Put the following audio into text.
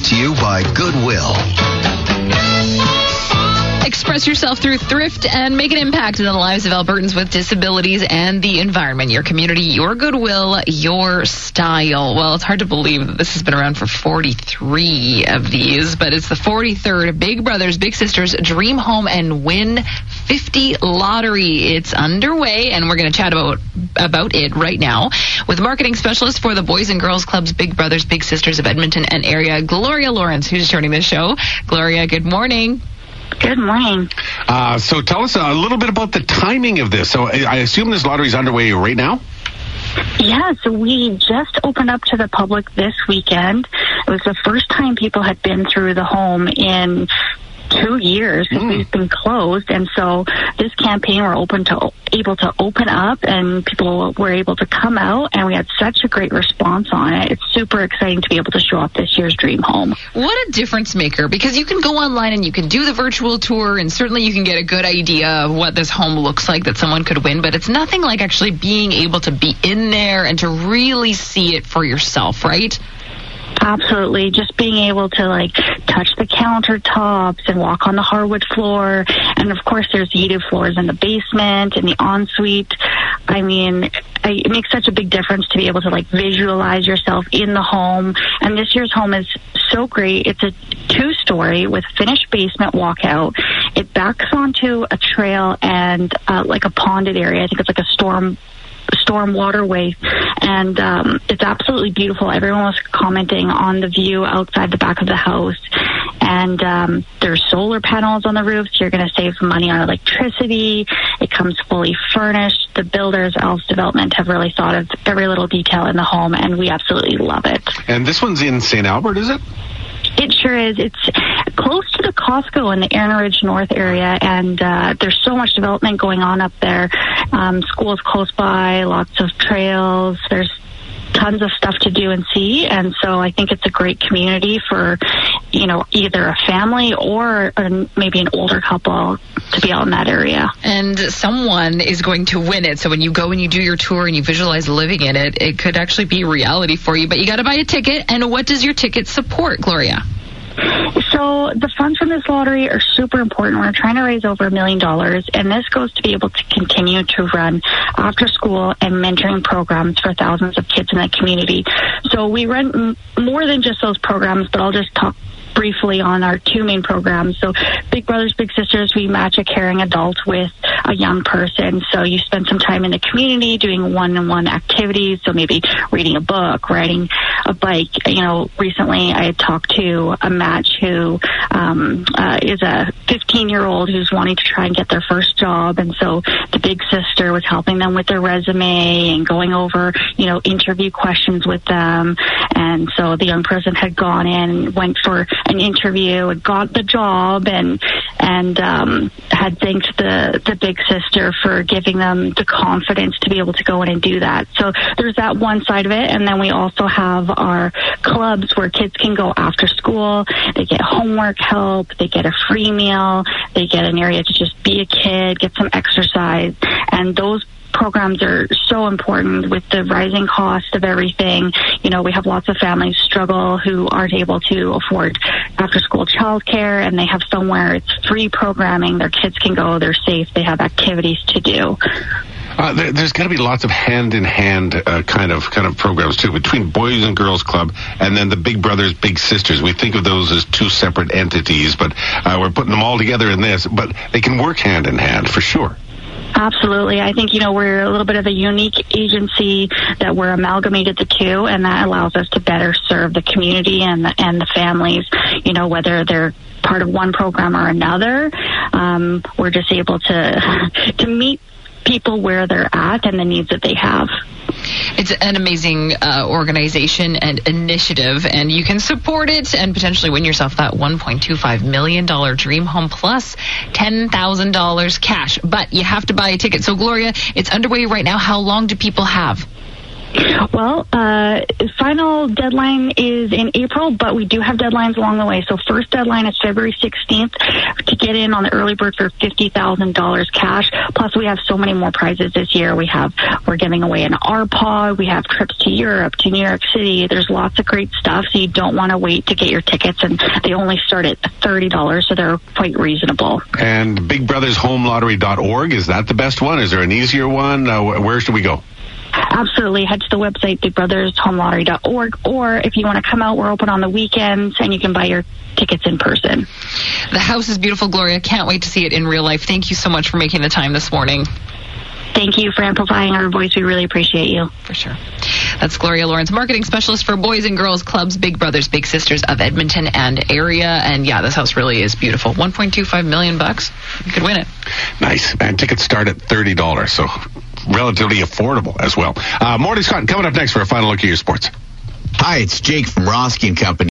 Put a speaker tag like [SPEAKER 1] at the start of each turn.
[SPEAKER 1] Brought to you by Goodwill.
[SPEAKER 2] Express yourself through thrift and make an impact in the lives of Albertans with disabilities and the environment. Your community, your Goodwill, your style. Well, it's hard to believe that this has been around for 43 of these, but it's the 43rd Big Brothers Big Sisters Dream Home and Win 50 lottery. It's underway, and we're going to chat about it right now with marketing specialist for the Boys and Girls Clubs Big Brothers Big Sisters of Edmonton and area, Gloria Lawrence, who's joining the show. Gloria, good morning.
[SPEAKER 3] Good morning.
[SPEAKER 4] So tell us a little bit about the timing of this. So I assume this lottery is underway right now?
[SPEAKER 3] Yeah, so we just opened up to the public this weekend. It was the first time people had been through the home in 2 years since we've been closed, and so this campaign we're able to open up, and people were able to come out, and we had such a great response on it. It's super exciting to be able to show off this year's dream home.
[SPEAKER 2] What a difference maker, because you can go online and you can do the virtual tour, and certainly you can get a good idea of what this home looks like that someone could win, but it's nothing like actually being able to be in there and to really see it for yourself, right?
[SPEAKER 3] Absolutely. Just being able to touch the countertops and walk on the hardwood floor. And of course there's heated floors in the basement and the ensuite. I mean, it makes such a big difference to be able to visualize yourself in the home. And this year's home is so great. It's a 2-story with finished basement walkout. It backs onto a trail and a ponded area. I think it's a storm waterway, and it's absolutely beautiful. Everyone was commenting on the view outside the back of the house, and there's solar panels on the roof, so you're going to save money on electricity. It comes fully furnished. The builders, Elves Development, have really thought of every little detail in the home, and we absolutely love it.
[SPEAKER 4] And this one's in St. Albert, is it?
[SPEAKER 3] It sure is. It's close to the Costco in the Erin Ridge North area, and there's so much development going on up there. Schools close by, lots of trails. There's tons of stuff to do and see, and so I think it's a great community for, either a family or maybe an older couple to be out in that area.
[SPEAKER 2] And someone is going to win it, so when you go and you do your tour and you visualize living in it, it could actually be reality for you, but you got to buy a ticket. And what does your ticket support, Gloria?
[SPEAKER 3] So the funds from this lottery are super important. We're trying to raise over $1 million, and this goes to be able to continue to run after school and mentoring programs for thousands of kids in the community. So we run more than just those programs, but I'll just talk briefly on our 2 main programs. So Big Brothers Big Sisters, we match a caring adult with a young person. So you spend some time in the community doing one-on-one activities. So maybe reading a book, riding a bike. Recently I had talked to a match who is a 15-year-old who's wanting to try and get their first job. And so the big sister was helping them with their resume and going over, interview questions with them. And so the young person had gone in and went for an interview and got the job, and had thanked the big sister for giving them the confidence to be able to go in and do that. So there's that one side of it, and then we also have our clubs where kids can go after school. They get homework help, they get a free meal, they get an area to just be a kid, get some exercise, and those programs are so important with the rising cost of everything. We have lots of families struggle who aren't able to afford after-school childcare, and they have somewhere it's free programming. Their kids can go, they're safe, they have activities to do.
[SPEAKER 4] There's got to be lots of hand-in-hand kind of programs, too, between Boys and Girls Club and then the Big Brothers Big Sisters. We think of those as 2 separate entities, but we're putting them all together in this. But they can work hand-in-hand, for sure.
[SPEAKER 3] Absolutely. I think, we're a little bit of a unique agency that we're amalgamated the 2, and that allows us to better serve the community and the families, whether they're part of one program or another. We're just able to meet people where they're at and the needs that they have.
[SPEAKER 2] It's an amazing organization and initiative, and you can support it and potentially win yourself that $1.25 million dream home plus $10,000 cash. But you have to buy a ticket. So, Gloria, it's underway right now. How long do people have?
[SPEAKER 3] Well, final deadline is in April, but we do have deadlines along the way. So first deadline is February 16th to get in on the early bird for $50,000 cash. Plus, we have so many more prizes this year. We're giving away an RPod. We have trips to Europe, to New York City. There's lots of great stuff, so you don't want to wait to get your tickets. And they only start at $30, so they're quite reasonable.
[SPEAKER 4] And BigBrothersHomeLottery.org, is that the best one? Is there an easier one? Where should we go?
[SPEAKER 3] Absolutely. Head to the website, BigBrothersHomeLottery.org, or if you want to come out, we're open on the weekends, and you can buy your tickets in person.
[SPEAKER 2] The house is beautiful, Gloria. Can't wait to see it in real life. Thank you so much for making the time this morning.
[SPEAKER 3] Thank you for amplifying our voice. We really appreciate you.
[SPEAKER 2] For sure. That's Gloria Lawrence, marketing specialist for Boys and Girls Clubs, Big Brothers Big Sisters of Edmonton and area. And yeah, this house really is beautiful. $1.25 million. You could win it.
[SPEAKER 4] Nice. And tickets start at $30, so relatively affordable as well. Morning, Scott, coming up next for a final look at your sports.
[SPEAKER 1] Hi, it's Jake from Roski & Company.